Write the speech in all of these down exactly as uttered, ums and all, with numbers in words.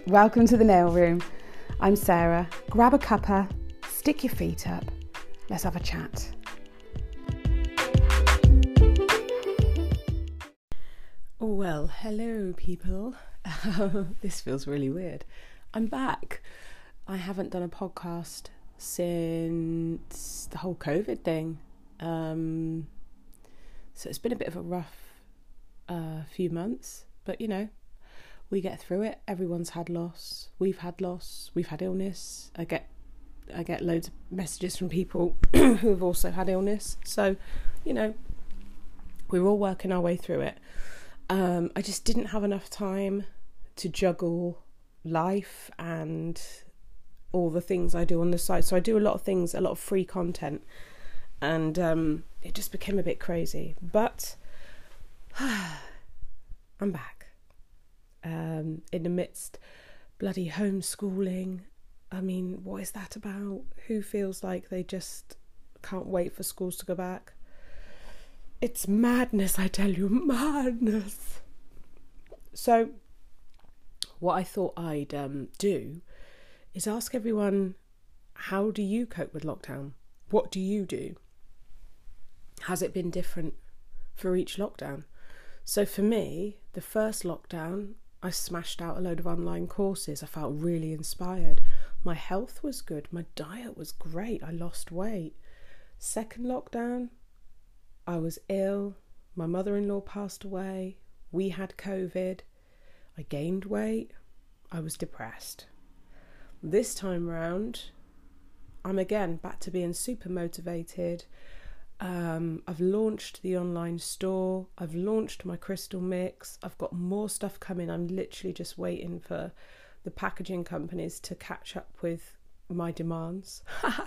Welcome to the Nail Room. I'm Sarah. Grab a cuppa, stick your feet up. Let's have a chat. Well, hello people. This feels really weird. I'm back. I haven't done a podcast since the whole COVID thing. Um, so it's been a bit of a rough uh, few months, but you know, we get through it. Everyone's had loss. We've had loss. We've had illness. I get I get loads of messages from people who have also had illness. So, you know, we're all working our way through it. Um, I just didn't have enough time to juggle life and all the things I do on the side. So I do a lot of things, a lot of free content, and um, it just became a bit crazy. But I'm back. Um, in the midst, bloody homeschooling. I mean, what is that about? Who feels like they just can't wait for schools to go back? It's madness, I tell you, madness. So what I thought I'd um, do is ask everyone, how do you cope with lockdown? What do you do? Has it been different for each lockdown? So for me, the first lockdown, I smashed out a load of online courses. I felt really inspired. My health was good. My diet was great. I lost weight. Second lockdown, I was ill. My mother-in-law passed away. We had COVID. I gained weight. I was depressed. This time round, I'm again back to being super motivated. Um, I've launched the online store. I've launched my crystal mix. I've got more stuff coming. I'm literally just waiting for the packaging companies to catch up with my demands.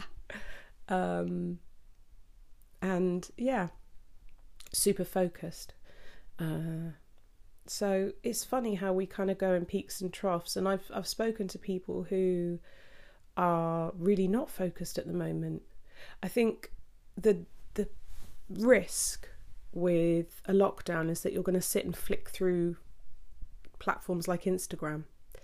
um, and yeah, super focused. Uh, so it's funny how we kind of go in peaks and troughs. And I've I've spoken to people who are really not focused at the moment. I think the the risk with a lockdown is that you're going to sit and flick through platforms like Instagram.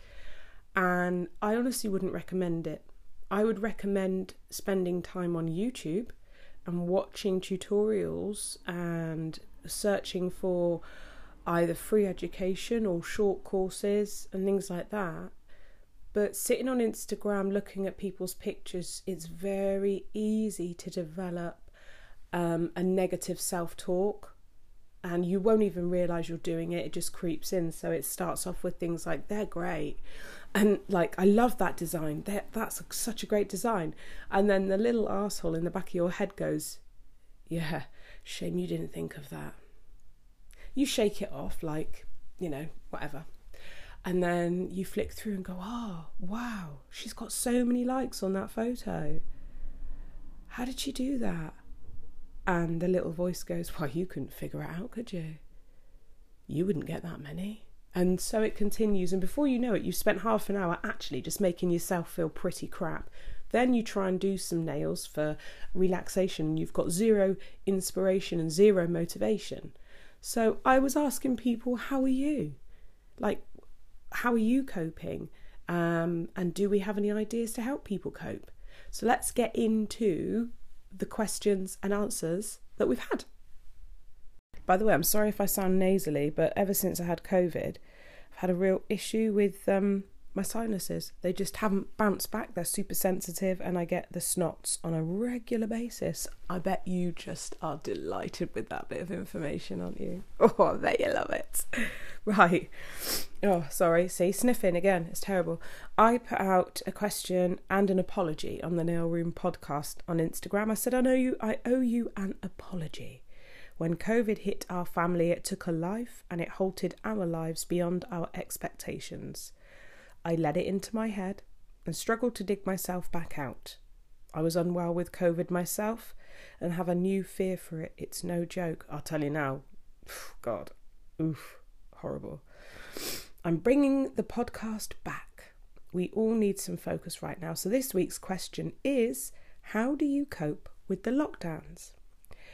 And I honestly wouldn't recommend it. I would recommend spending time on YouTube and watching tutorials and searching for either free education or short courses and things like that. But sitting on Instagram looking at people's pictures, it's very easy to develop um, a negative self-talk, and you won't even realise you're doing it. It just creeps in. So it starts off with things like, they're great. And like, I love that design. They're, that's such a great design. And then the little arsehole in the back of your head goes, yeah, shame you didn't think of that. You shake it off like, you know, whatever. And then you flick through and go, oh, wow, she's got so many likes on that photo. How did she do that? And the little voice goes, well, you couldn't figure it out, could you? You wouldn't get that many. And so it continues. And before you know it, you've spent half an hour actually just making yourself feel pretty crap. Then you try and do some nails for relaxation, and you've got zero inspiration and zero motivation. So I was asking people, how are you? Like, how are you coping? Um, and do we have any ideas to help people cope? So let's get into the questions and answers that we've had. By the way, I'm sorry if I sound nasally, but ever since I had COVID, I've had a real issue with um, my sinuses. They just haven't bounced back. They're super sensitive, and I get the snots on a regular basis. I bet you just are delighted with that bit of information, aren't you? Oh, I bet you love it. Right. Oh, sorry. See, sniffing again. It's terrible. I put out a question and an apology on the Nail Room podcast on Instagram. I said, I know you, I owe you an apology. When COVID hit our family, it took a life and it halted our lives beyond our expectations. I let it into my head and struggled to dig myself back out. I was unwell with COVID myself and have a new fear for it. It's no joke. I'll tell you now. God. Oof. Horrible. I'm bringing the podcast back. We all need some focus right now. So this week's question is, how do you cope with the lockdowns?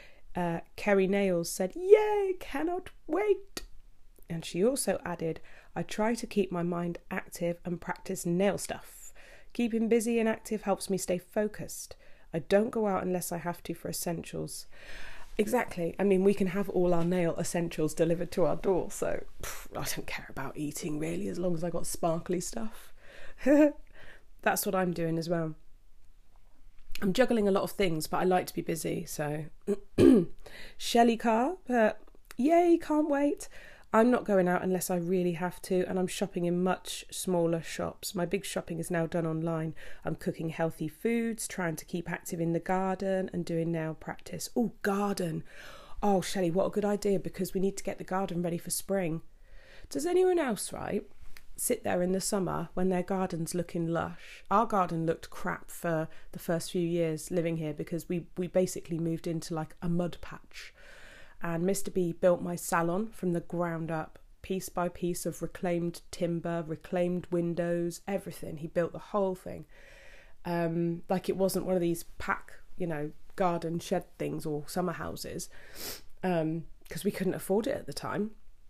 Uh, Kerry Nails said, yay, cannot wait. And she also added, I try to keep my mind active and practice nail stuff. Keeping busy and active helps me stay focused. I don't go out unless I have to for essentials. Exactly. I mean, we can have all our nail essentials delivered to our door, so pff, I don't care about eating really, as long as I got sparkly stuff. That's what I'm doing as well. I'm juggling a lot of things, but I like to be busy, so Shelley Carr, but yay, can't wait. I'm not going out unless I really have to, and I'm shopping in much smaller shops. My big shopping is now done online. I'm cooking healthy foods, trying to keep active in the garden and doing nail practice. Oh, garden. Oh, Shelley, what a good idea, because we need to get the garden ready for spring. Does anyone else, right, sit there in the summer when their garden's looking lush? Our garden looked crap for the first few years living here because we, we basically moved into like a mud patch. And Mister B built my salon from the ground up, piece by piece of reclaimed timber, reclaimed windows, everything. He built the whole thing. Um, like it wasn't one of these pack, you know, garden shed things or summer houses, um, because we couldn't afford it at the time.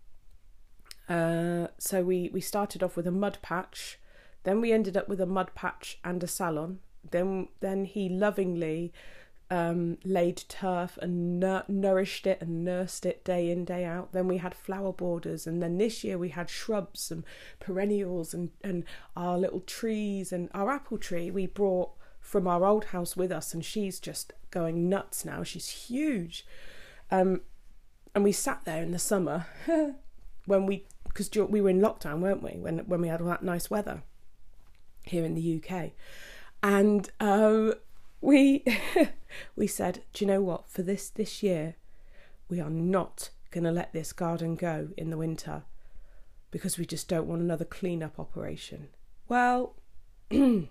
Uh, so we, we started off with a mud patch. Then we ended up with a mud patch and a salon. Then, then he lovingly Um, laid turf and nur- nourished it and nursed it day in, day out. Then we had flower borders, and then this year we had shrubs and perennials and, and our little trees, and our apple tree we brought from our old house with us, and she's just going nuts now. She's huge. Um, and we sat there in the summer when we, because we were in lockdown, weren't we, when, when we had all that nice weather here in the U K. And um, we we said, do you know what, for this this year we are not going to let this garden go in the winter because we just don't want another clean-up operation. Well, the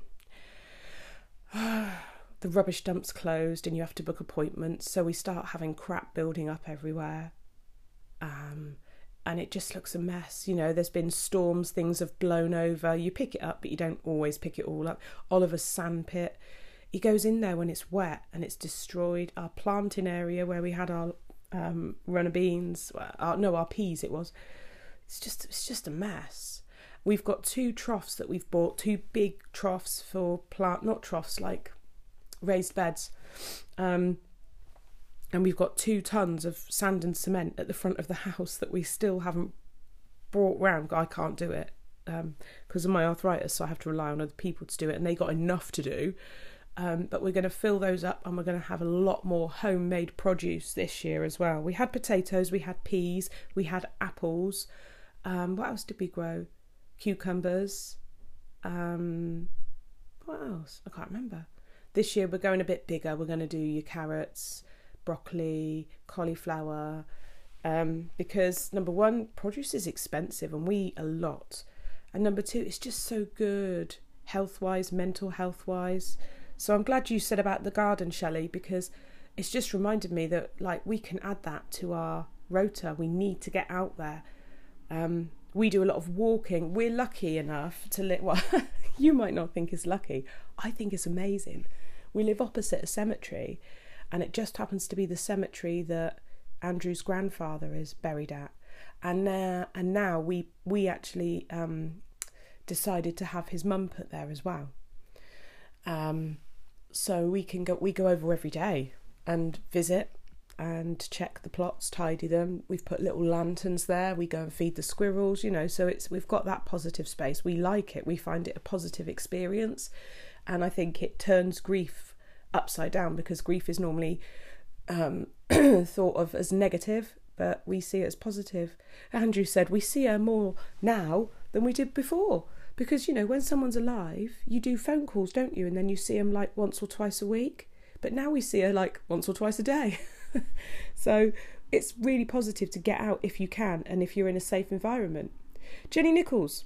rubbish dump's closed and you have to book appointments, so we start having crap building up everywhere, um, and it just looks a mess. You know, there's been storms, things have blown over, you pick it up but you don't always pick it all up. Oliver's sandpit, he goes in there when it's wet and it's destroyed. Our planting area where we had our um, runner beans, our, no, our peas it was, it's just it's just a mess. We've got two troughs that we've bought, two big troughs for plant, not troughs, like raised beds. Um, and we've got two tons of sand and cement at the front of the house that we still haven't brought round. I can't do it um, because of my arthritis, so I have to rely on other people to do it, and they got enough to do. Um, but we're going to fill those up, and we're going to have a lot more homemade produce this year as well. We had potatoes, we had peas, we had apples. Um, what else did we grow? Cucumbers. Um, what else? I can't remember. This year we're going a bit bigger. We're going to do your carrots, broccoli, cauliflower. Um, because number one, produce is expensive and we eat a lot. And number two, it's just so good, health-wise, mental health-wise. So I'm glad you said about the garden, Shelley, because it's just reminded me that like we can add that to our rota. We need to get out there. Um, we do a lot of walking. We're lucky enough to live, well, you might not think it's lucky. I think it's amazing. We live opposite a cemetery, and it just happens to be the cemetery that Andrew's grandfather is buried at. And now, and now we, we actually um, decided to have his mum put there as well. Um, so we can go, we go over every day and visit and check the plots, tidy them. We've put little lanterns there. We go and feed the squirrels, you know, so it's, we've got that positive space. We like it. We find it a positive experience. And I think it turns grief upside down, because grief is normally um, thought of as negative, but we see it as positive. Andrew said we see her more now than we did before. Because, you know, when someone's alive, you do phone calls, don't you? And then you see them like once or twice a week. But now we see her like once or twice a day. So it's really positive to get out if you can, and if you're in a safe environment. Jenny Nichols,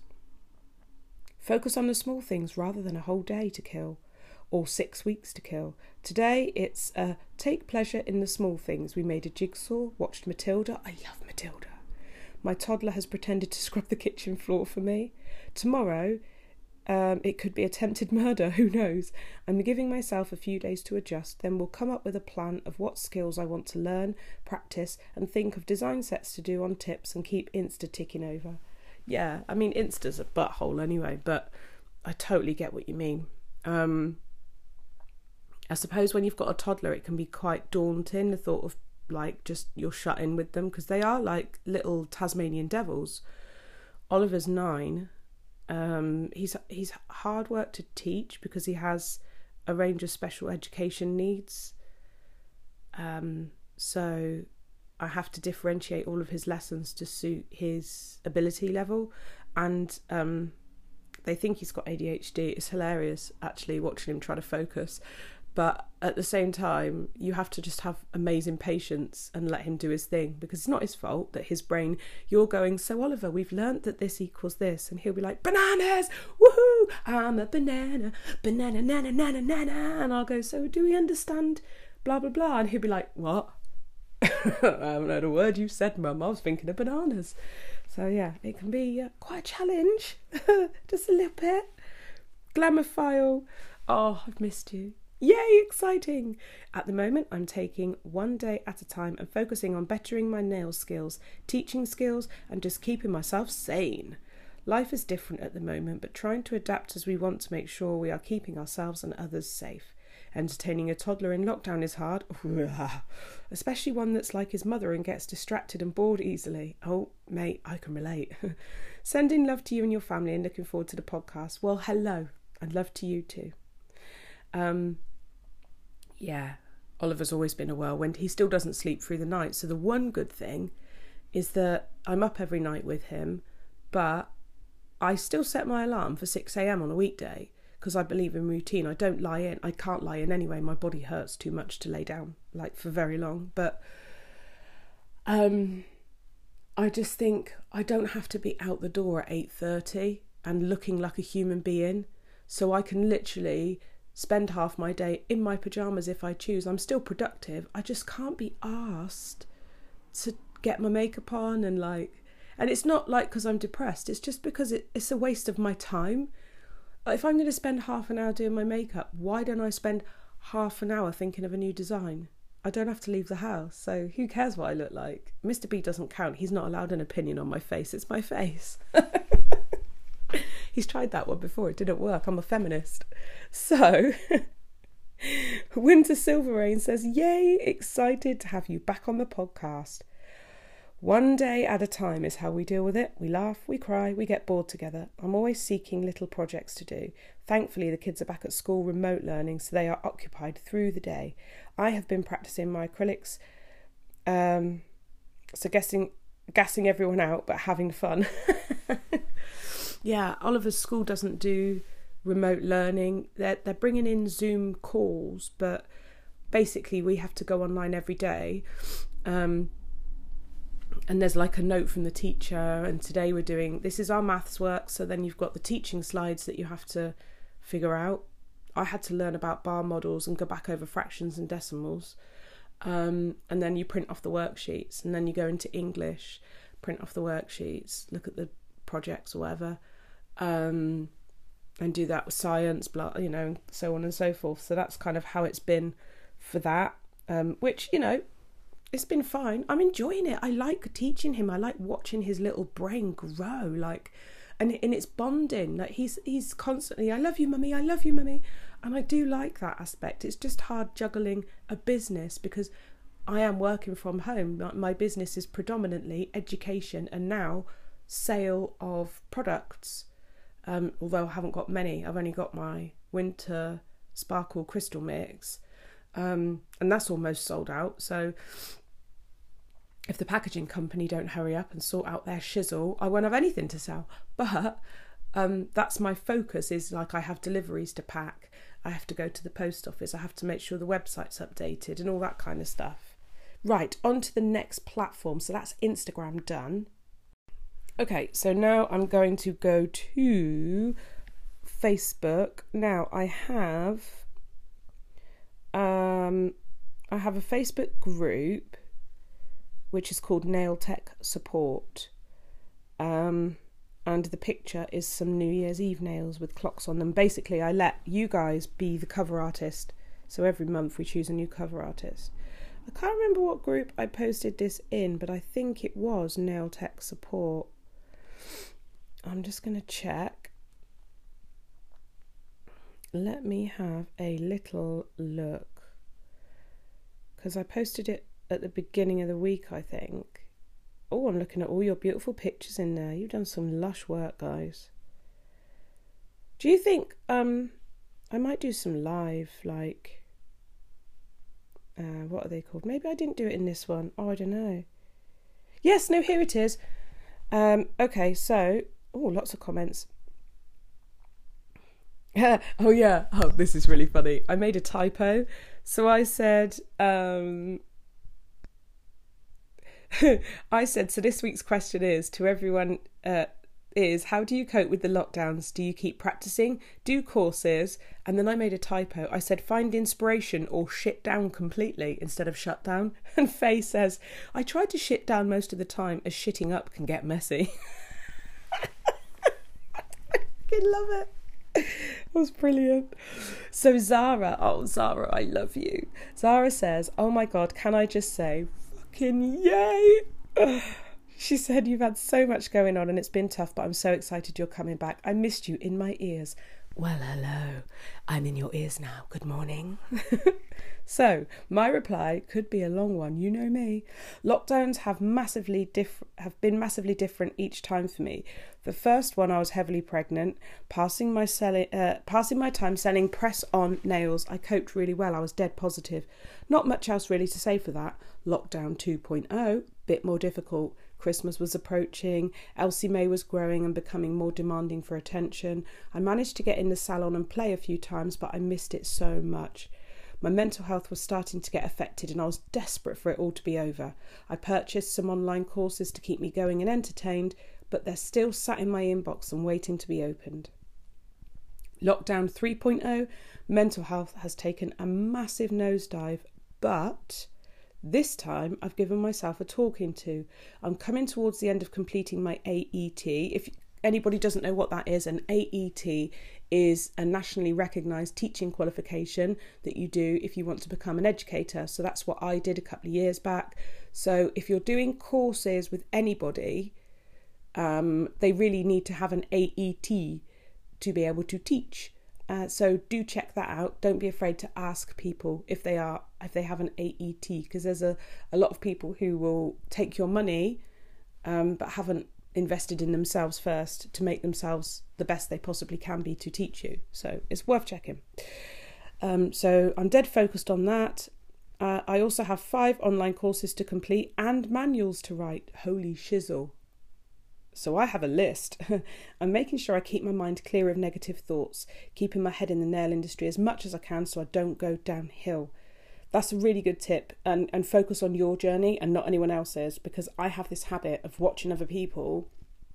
focus on the small things rather than a whole day to kill, or six weeks to kill. Today it's uh, take pleasure in the small things. We made a jigsaw, watched Matilda. I love Matilda. My toddler has pretended to scrub the kitchen floor for me. Tomorrow, um, it could be attempted murder, who knows? I'm giving myself a few days to adjust, then we'll come up with a plan of what skills I want to learn, practice, and think of design sets to do on tips, and keep Insta ticking over. yeah, I mean, Insta's a butthole anyway, but I totally get what you mean. Um, I suppose when you've got a toddler, it can be quite daunting, the thought of like just you're shut in with them, because they are like little Tasmanian devils. Oliver's nine. Um, he's he's hard work to teach because he has a range of special education needs. Um, so I have to differentiate all of his lessons to suit his ability level, and um, they think he's got A D H D. It's hilarious actually watching him try to focus. But at the same time, you have to just have amazing patience and let him do his thing, because it's not his fault that his brain, you're going, so Oliver, we've learnt that this equals this. And he'll be like, bananas, woohoo, I'm a banana, banana, nana, nana, nana. And I'll go, so do we understand blah, blah, blah? And he'll be like, what? I haven't heard a word you said, Mum. I was thinking of bananas. So yeah, it can be uh, quite a challenge. Just a little bit. Glamourphile. Oh, I've missed you. Yay, exciting! At the moment, I'm taking one day at a time and focusing on bettering my nail skills, teaching skills, and just keeping myself sane. Life is different at the moment, but trying to adapt as we want to make sure we are keeping ourselves and others safe. Entertaining a toddler in lockdown is hard, especially one that's like his mother and gets distracted and bored easily. Oh, mate, I can relate. Sending love to you and your family and looking forward to the podcast. Well, hello, and love to you too. Um, yeah, Oliver's always been a whirlwind. He still doesn't sleep through the night. So the one good thing is that I'm up every night with him, but I still set my alarm for six a.m. on a weekday because I believe in routine. I don't lie in. I can't lie in anyway. My body hurts too much to lay down, like, for very long. But um, I just think I don't have to be out the door at eight thirty and looking like a human being. So I can literally spend half my day in my pyjamas if I choose. I'm still productive. I just can't be asked to get my makeup on and like, and it's not like because I'm depressed, it's just because it, it's a waste of my time. If I'm going to spend half an hour doing my makeup, why don't I spend half an hour thinking of a new design? I don't have to leave the house, so who cares what I look like? Mister B doesn't count. He's not allowed an opinion on my face. It's my face. He's tried that one before. It didn't work. I'm a feminist. So, Winter Silver Rain says, yay, excited to have you back on the podcast. One day at a time is how we deal with it. We laugh, we cry, we get bored together. I'm always seeking little projects to do. Thankfully, the kids are back at school remote learning, so they are occupied through the day. I have been practicing my acrylics, um, so guessing, gassing everyone out, but having fun. Yeah, Oliver's school doesn't do remote learning. They're, they're bringing in Zoom calls, but basically we have to go online every day. Um, and there's like a note from the teacher, and today we're doing, this is our maths work, so then you've got the teaching slides that you have to figure out. I had to learn about bar models and go back over fractions and decimals. Um, and then you print off the worksheets, and then you go into English, print off the worksheets, look at the projects or whatever. Um, and do that with science, blah, you know, so on and so forth. So that's kind of how it's been for that, um, which, you know, it's been fine. I'm enjoying it. I like teaching him. I like watching his little brain grow, like, and and it's bonding. Like he's he's constantly, I love you, mummy, I love you, mummy, and I do like that aspect. It's just hard juggling a business because I am working from home. My business is predominantly education and now sale of products. Um, although I haven't got many, I've only got my winter sparkle crystal mix, um, and that's almost sold out. So if the packaging company don't hurry up and sort out their shizzle, I won't have anything to sell. But um, that's my focus, is like I have deliveries to pack, I have to go to the post office, I have to make sure the website's updated and all that kind of stuff. Right, on to the next platform. So that's Instagram done. Okay, so now I'm going to go to Facebook. Now I have um, I have a Facebook group which is called Nail Tech Support, um, and the picture is some New Year's Eve nails with clocks on them. Basically, I let you guys be the cover artist, so every month we choose a new cover artist. I can't remember what group I posted this in, but I think it was Nail Tech Support. I'm just going to check. Let me have a little look, because I posted it at the beginning of the week, I think. Oh, I'm looking at all your beautiful pictures in there. You've done some lush work, guys. Do you think um I might do some live, like, uh, what are they called? Maybe I didn't do it in this one. Oh, I don't know. Yes, no, here it is. Um, okay, so, oh, lots of comments. Oh, yeah. Oh, this is really funny. I made a typo. So I said, um, I said, so this week's question is to everyone, uh, is how do you cope with the lockdowns? Do you keep practicing? Do courses? And then I made a typo. I said find inspiration or shit down completely instead of shut down. And Faye says, I try to shit down most of the time as shitting up can get messy. I love it. It was brilliant. So Zara, oh Zara, I love you. Zara says, oh my God, can I just say fucking yay? She said, you've had so much going on and it's been tough, but I'm so excited you're coming back. I missed you in my ears. Well, hello. I'm in your ears now. Good morning. So, my reply could be a long one. You know me. Lockdowns have massively diff- have been massively different each time for me. The first one, I was heavily pregnant, passing my selling, uh, passing my time selling press-on nails. I coped really well. I was dead positive. Not much else really to say for that. Lockdown two point oh, bit more difficult. Christmas was approaching, Elsie May was growing and becoming more demanding for attention. I managed to get in the salon and play a few times, but I missed it so much. My mental health was starting to get affected and I was desperate for it all to be over. I purchased some online courses to keep me going and entertained, but they're still sat in my inbox and waiting to be opened. Lockdown three point oh, mental health has taken a massive nosedive, but this time I've given myself a talking to. I'm coming towards the end of completing my A E T. If anybody doesn't know what that is, an A E T is a nationally recognised teaching qualification that you do if you want to become an educator. So that's what I did a couple of years back. So if you're doing courses with anybody, um, they really need to have an A E T to be able to teach. Uh, so do check that out. Don't be afraid to ask people if they are if they have an A E T, because there's a, a lot of people who will take your money um, but haven't invested in themselves first to make themselves the best they possibly can be to teach you. So it's worth checking. Um, so I'm dead focused on that. Uh, I also have five online courses to complete and manuals to write. Holy shizzle. So I have a list. I'm making sure I keep my mind clear of negative thoughts, keeping my head in the nail industry as much as I can so I don't go downhill. That's a really good tip, and, and focus on your journey and not anyone else's, because I have this habit of watching other people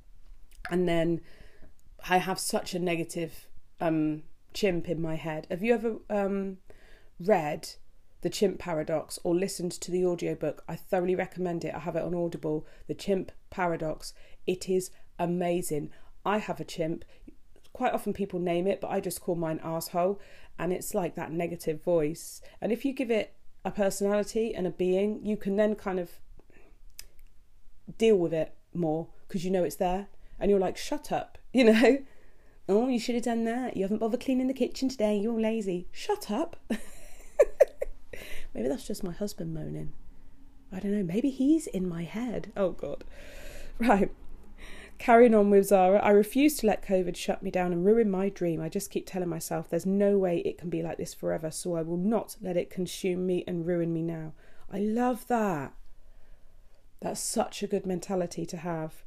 and then I have such a negative um, chimp in my head. Have you ever um, read The Chimp Paradox or listened to the audiobook? I thoroughly recommend it. I have it on Audible, The Chimp Paradox. It is amazing. I have a chimp. Quite often people name it, but I just call mine arsehole. And it's like that negative voice. And if you give it a personality and a being, you can then kind of deal with it more because you know it's there. And you're like, shut up, you know. Oh, you should have done that. You haven't bothered cleaning the kitchen today. You're lazy. Shut up. Maybe that's just my husband moaning. I don't know. Maybe he's in my head. Oh, God. Right. Carrying on with Zara, I refuse to let COVID shut me down and ruin my dream. I just keep telling myself there's no way it can be like this forever, so I will not let it consume me and ruin me now. I love that. That's such a good mentality to have.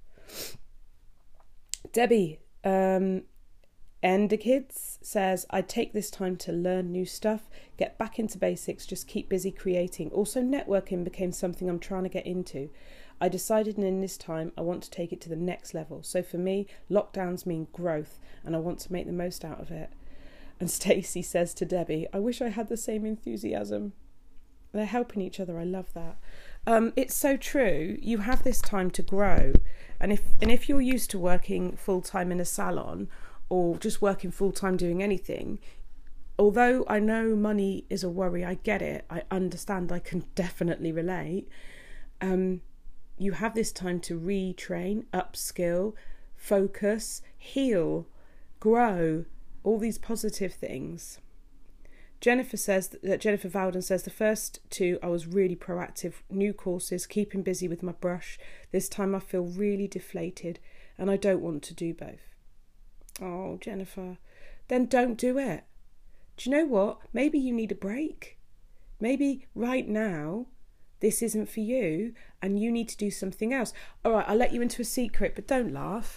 Debbie, um, and the kids says, I take this time to learn new stuff, get back into basics, just keep busy creating. Also, networking became something I'm trying to get into. I decided in this time I want to take it to the next level. So for me, lockdowns mean growth and I want to make the most out of it. And Stacey says to Debbie, I wish I had the same enthusiasm. They're helping each other. I love that. Um, it's so true. You have this time to grow. And if and if you're used to working full-time in a salon or just working full-time doing anything, although I know money is a worry, I get it. I understand. I can definitely relate. Um, you have this time to retrain, upskill, focus, heal, grow, all these positive things. Jennifer says that Jennifer Vowden says the first two I was really proactive, new courses, keeping busy with my brush. This time I feel really deflated and I don't want to do both. Oh, Jennifer, then don't do it. Do you know what? Maybe you need a break. Maybe right now this isn't for you and you need to do something else. All right, I'll let you into a secret, but don't laugh.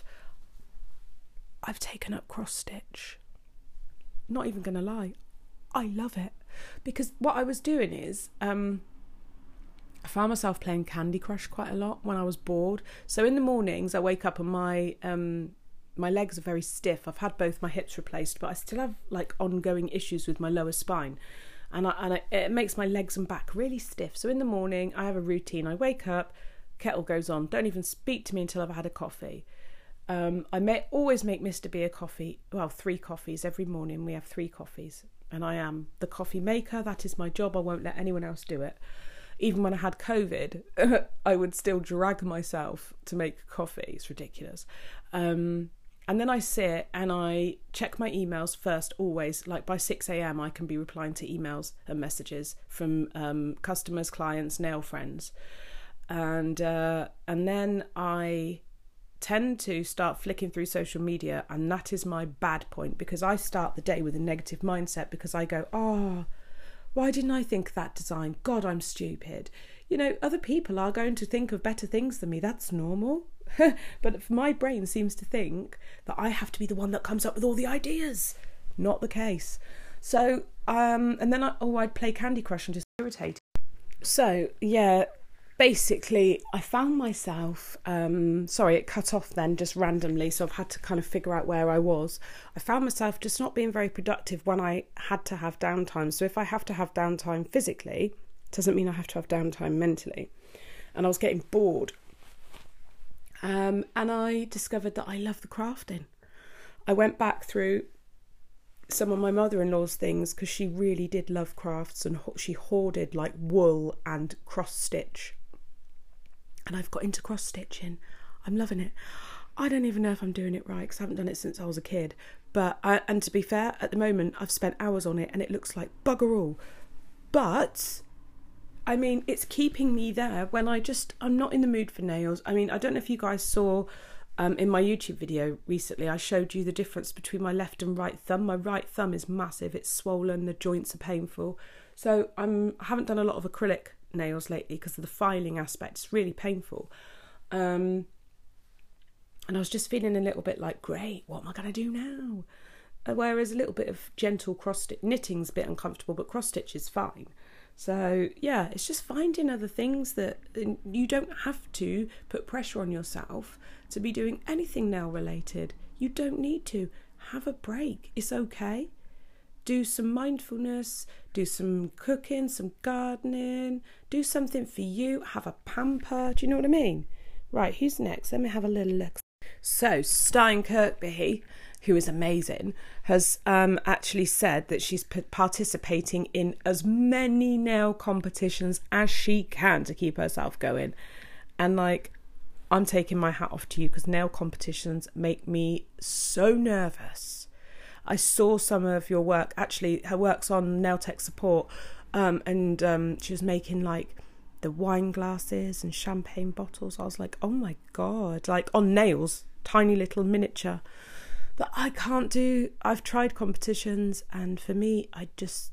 I've taken up cross stitch. Not even going to lie. I love it. Because what I was doing is, um, I found myself playing Candy Crush quite a lot when I was bored. So in the mornings I wake up and my um, my legs are very stiff. I've had both my hips replaced, but I still have like ongoing issues with my lower spine. And, I, and I, it makes my legs and back really stiff. So in the morning I have a routine. I wake up, kettle goes on, don't even speak to me until I've had a coffee. Um, I may always make Mister B a coffee, well, three coffees every morning. We have three coffees and I am the coffee maker. That is my job. I won't let anyone else do it. Even when I had COVID, I would still drag myself to make coffee. It's ridiculous. Um, and then I sit and I check my emails first, always. Like by six a.m. I can be replying to emails and messages from um, customers, clients, nail friends. And uh, and then I tend to start flicking through social media, and that is my bad point, because I start the day with a negative mindset because I go, oh, why didn't I think of that design? God, I'm stupid. You know, other people are going to think of better things than me. That's normal. But my brain seems to think that I have to be the one that comes up with all the ideas. Not the case. So, um, and then I, oh, I'd play Candy Crush and just irritate. So, yeah, basically I found myself, um, sorry, it cut off then just randomly. So I've had to kind of figure out where I was. I found myself just not being very productive when I had to have downtime. So if I have to have downtime physically, it doesn't mean I have to have downtime mentally. And I was getting bored. Um, and I discovered that I love the crafting. I went back through some of my mother-in-law's things because she really did love crafts, and she hoarded like wool and cross stitch. And I've got into cross stitching. I'm loving it. I don't even know if I'm doing it right because I haven't done it since I was a kid. But I, and to be fair, at the moment I've spent hours on it and it looks like bugger all. But I mean, it's keeping me there when I just, I'm not in the mood for nails. I mean, I don't know if you guys saw um, in my YouTube video recently, I showed you the difference between my left and right thumb. My right thumb is massive. It's swollen. The joints are painful. So I'm, I haven't done a lot of acrylic nails lately because of the filing aspect. It's really painful. Um, and I was just feeling a little bit like, great, what am I going to do now? Uh, whereas a little bit of gentle cross stitch, knitting's a bit uncomfortable, but cross stitch is fine. So yeah, it's just finding other things that you don't have to put pressure on yourself to be doing anything nail related. You don't need to. Have a break. It's okay. Do some mindfulness, do some cooking, some gardening, do something for you, have a pamper. Do you know what I mean? Right, who's next? Let me have a little look. So Stein Kirkby, who is amazing, has um, actually said that she's p- participating in as many nail competitions as she can to keep herself going. And like, I'm taking my hat off to you because nail competitions make me so nervous. I saw some of your work. Actually, her work's on Nail Tech Support, um, and um, she was making like the wine glasses and champagne bottles. I was like, oh my God, like on nails, tiny little miniature. But I can't do, I've tried competitions, and for me, I just,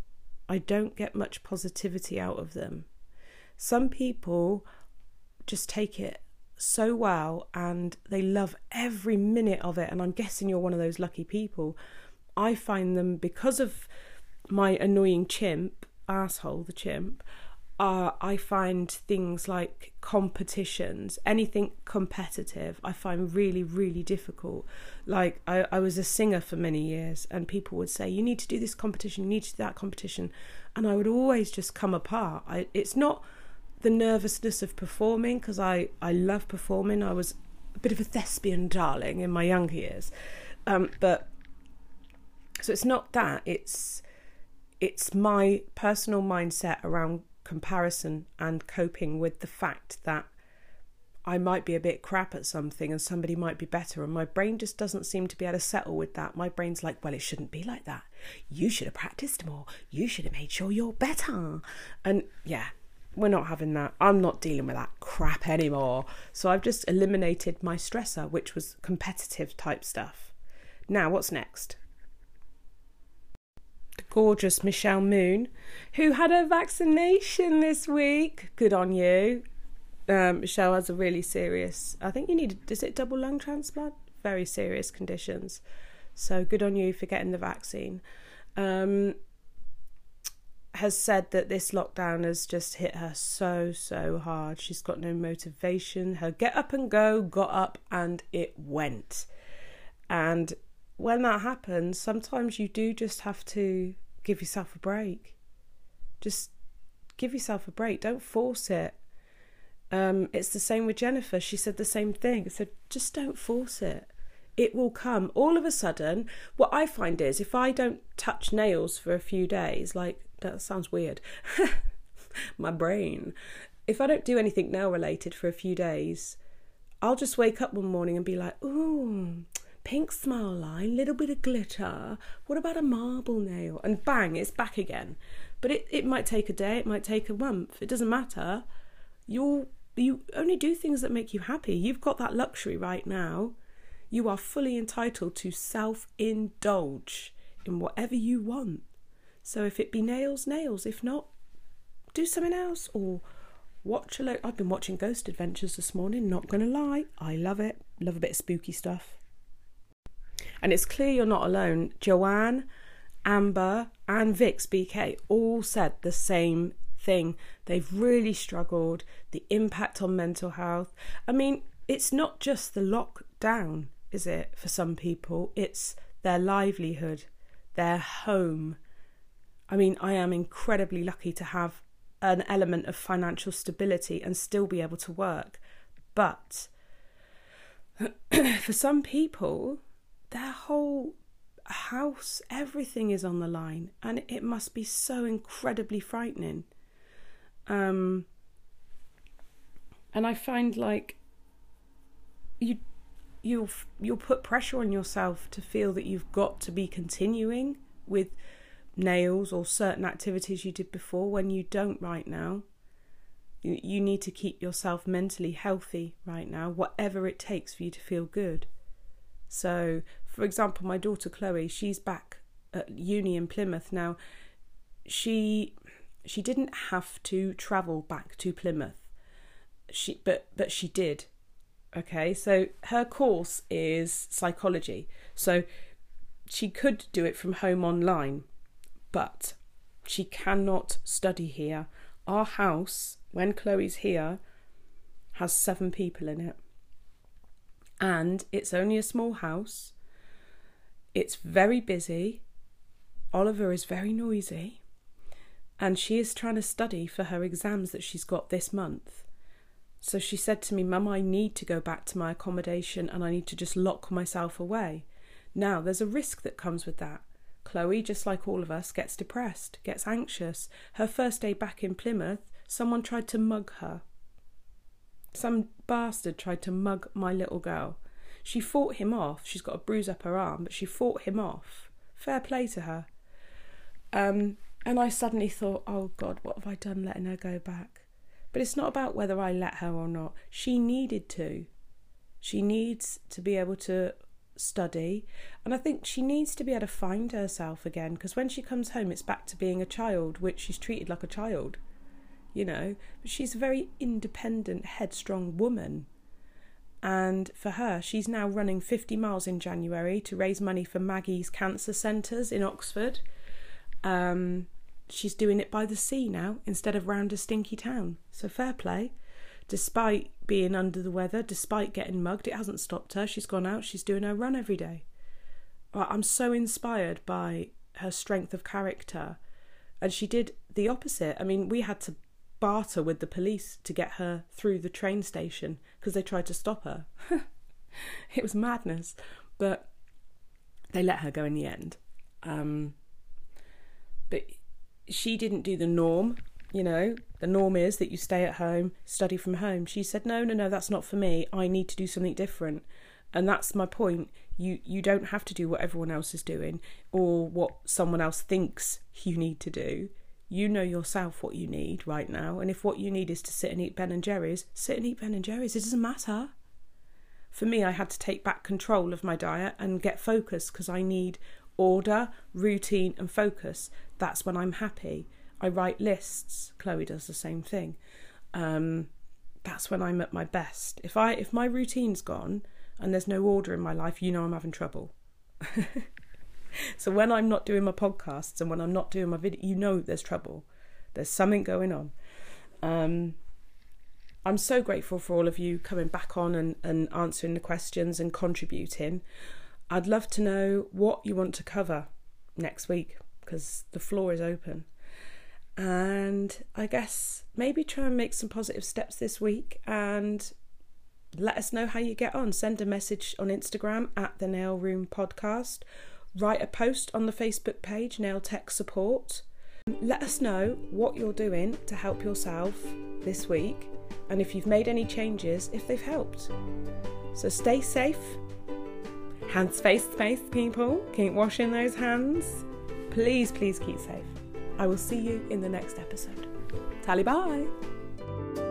I don't get much positivity out of them. Some people just take it so well and they love every minute of it, and I'm guessing you're one of those lucky people. I find them, because of my annoying chimp, asshole, the chimp, Uh, I find things like competitions, anything competitive, I find really, really difficult. Like, I, I was a singer for many years, and people would say, you need to do this competition, you need to do that competition. And I would always just come apart. I, it's not the nervousness of performing, because I, I love performing. I was a bit of a thespian darling in my younger years. Um, but, so it's not that, it's it's my personal mindset around comparison and coping with the fact that I might be a bit crap at something and somebody might be better, and my brain just doesn't seem to be able to settle with that. My brain's like, well, it shouldn't be like that. You should have practiced more. You should have made sure you're better. And yeah, we're not having that. I'm not dealing with that crap anymore. So I've just eliminated my stressor, which was competitive type stuff. Now, what's next? The gorgeous Michelle Moon, who had her vaccination this week. Good on you. Um, Michelle has a really serious, I think you need, is it double lung transplant? Very serious conditions. So good on you for getting the vaccine. Um, has said that this lockdown has just hit her so, so hard. She's got no motivation. Her get up and go got up and it went. And when that happens, sometimes you do just have to give yourself a break. Just give yourself a break. Don't force it. Um, it's the same with Jennifer. She said the same thing. So just don't force it. It will come. All of a sudden, what I find is if I don't touch nails for a few days, like, that sounds weird. My brain. If I don't do anything nail related for a few days, I'll just wake up one morning and be like, ooh, pink smile line, little bit of glitter. What about a marble nail? And bang, it's back again. But it, it might take a day. It might take a month. It doesn't matter. You'll You only do things that make you happy. You've got that luxury right now. You are fully entitled to self-indulge in whatever you want. So if it be nails, nails. If not, do something else. Or watch a load. I've been watching Ghost Adventures this morning, not going to lie. I love it. Love a bit of spooky stuff. And it's clear you're not alone. Joanne, Amber and Vix B K all said the same thing. They've really struggled. The impact on mental health. I mean, it's not just the lockdown, is it, for some people? It's their livelihood, their home. I mean, I am incredibly lucky to have an element of financial stability and still be able to work. But for some people, their whole house, everything is on the line, and it must be so incredibly frightening. Um, and I find like you, you'll you'll put pressure on yourself to feel that you've got to be continuing with nails or certain activities you did before when you don't right now. You, you need to keep yourself mentally healthy right now, whatever it takes for you to feel good. So, for example, my daughter Chloe, she's back at uni in Plymouth now. She she didn't have to travel back to Plymouth. She but but she did. Okay, so her course is psychology. So she could do it from home online, but she cannot study here. Our house, when Chloe's here, has seven people in it. And it's only a small house. It's very busy. Oliver is very noisy. And she is trying to study for her exams that she's got this month. So she said to me, Mum, I need to go back to my accommodation and I need to just lock myself away. Now, there's a risk that comes with that. Chloe, just like all of us, gets depressed, gets anxious. Her first day back in Plymouth, someone tried to mug her. Some bastard tried to mug my little girl. She fought him off. She's got a bruise up her arm, but she fought him off. Fair play to her. Um, and I suddenly thought, oh God, what have I done letting her go back? But it's not about whether I let her or not. She needed to. She needs to be able to study. And I think she needs to be able to find herself again, because when she comes home, it's back to being a child, which she's treated like a child. You know, but she's a very independent, headstrong woman. And for her, she's now running fifty miles in January to raise money for Maggie's Cancer Centres in Oxford. Um, she's doing it by the sea now instead of round a stinky town. So fair play. Despite being under the weather, despite getting mugged, it hasn't stopped her. She's gone out, she's doing her run every day. I'm so inspired by her strength of character. And she did the opposite. I mean, we had to barter with the police to get her through the train station because they tried to stop her. It was madness, but they let her go in the end. Um, but she didn't do the norm. you know, the norm is that you stay at home, study from home. She said, no, no, no, that's not for me. I need to do something different. And that's my point. You you don't have to do what everyone else is doing or what someone else thinks you need to do. You know yourself what you need right now. And if what you need is to sit and eat Ben and Jerry's, sit and eat Ben and Jerry's. It doesn't matter. For me, I had to take back control of my diet and get focused because I need order, routine and focus. That's when I'm happy. I write lists. Chloe does the same thing. Um, that's when I'm at my best. If I if my routine's gone and there's no order in my life, you know I'm having trouble. So when I'm not doing my podcasts and when I'm not doing my video, you know there's trouble. There's something going on. Um, I'm so grateful for all of you coming back on and, and answering the questions and contributing. I'd love to know what you want to cover next week because the floor is open. And I guess maybe try and make some positive steps this week and let us know how you get on. Send a message on Instagram at the Nail Room Podcast. Write a post on the Facebook page, Nail Tech Support. Let us know what you're doing to help yourself this week and if you've made any changes, if they've helped. So stay safe. Hands, face, face, people. Keep washing those hands. Please, please keep safe. I will see you in the next episode. Tally bye.